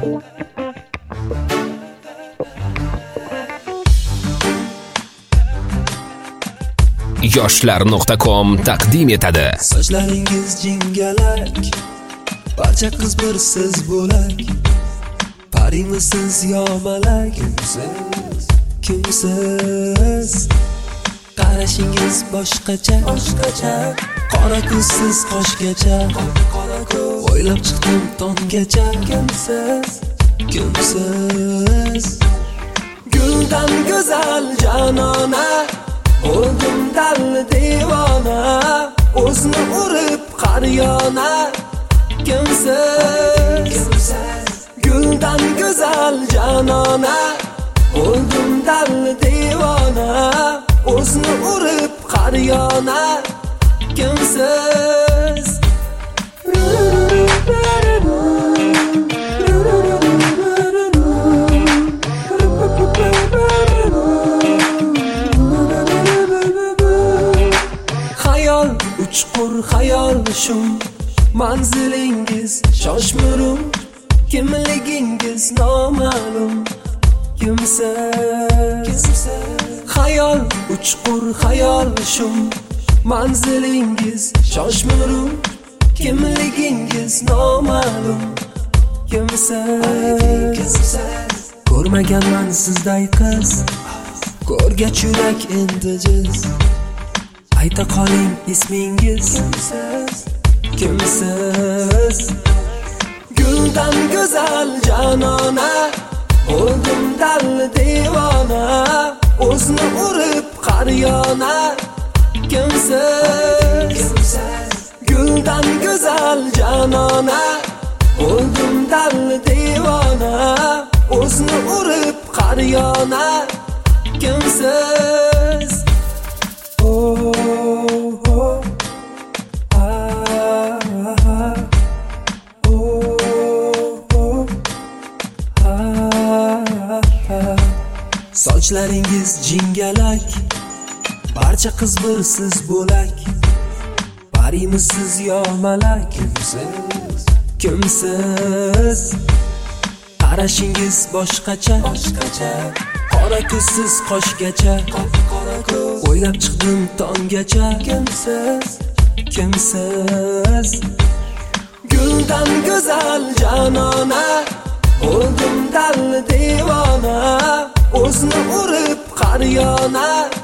Yoshlar.com taqdim etadi. Sochlaringiz jingalak, barcha qiz bir siz bo'lak. Parimisiz yo malak? Kimsiz? Qarashingiz boshqacha. Qora ko'zsiz qoshgacha. O'ylab chiqdim tonggacha. Kimsiz? Guldan go'zal janona, o'zim dal devona, o'zni urib qaryona. Kimsiz? Guldan go'zal janona, o'zim dal devona, o'zni urib qaryona. Kimsiz? Uchqur xayol shum, manzilingiz shoshmurum, kimligingiz noma'lum. Kimsiz? Xayol, uchqur xayol shum, manzilingiz shoshmurum, kimligingiz noma'lum. Kimsiz? Ko'rmaganman sizday qiz, ko'rgach yurak endi jiz. Ayta qoling ismingiz. Kimsiz? Guldan go'zal janona, o'zim dal devona, o'zni urib qaryona. Kimsiz? Guldan go'zal janona, o'zim dal devona, o'zni urib qaryona. Kimsiz? Sochlaringiz jingalak, barcha qiz bir siz bo'lak. Parimisiz yo malak? Kimsiz? Qarashingiz boshqacha. Qora ko'zsiz qoshgacha. O'ylab chiqdim tonggacha. Kimsiz? Guldan go'zal janona, o'zim dal devona, o'zni urib qaryona.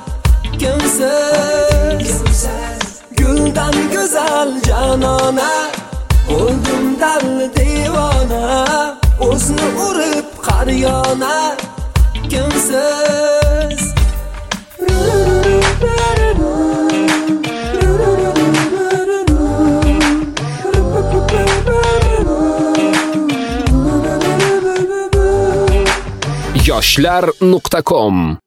Kimsiz? Guldan go'zal janona, o'zim dal devona, o'zni urib qaryona. Kimsiz? Yoshlar.com